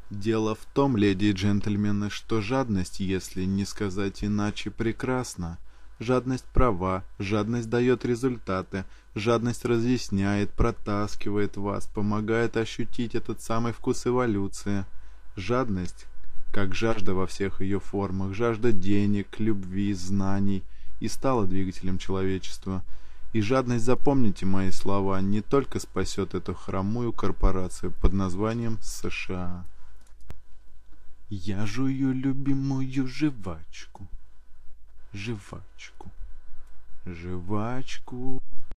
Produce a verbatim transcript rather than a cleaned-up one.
Дело в том, леди и джентльмены, что жадность, если не сказать иначе, прекрасна. Жадность права, жадность дает результаты, жадность разъясняет, протаскивает вас, помогает ощутить этот самый вкус эволюции. Жадность, как жажда во всех ее формах, жажда денег, любви, знаний, и стала двигателем человечества. И жадность, запомните мои слова, не только спасет эту хромую корпорацию под названием США. Я жую любимую жвачку, жвачку, жвачку.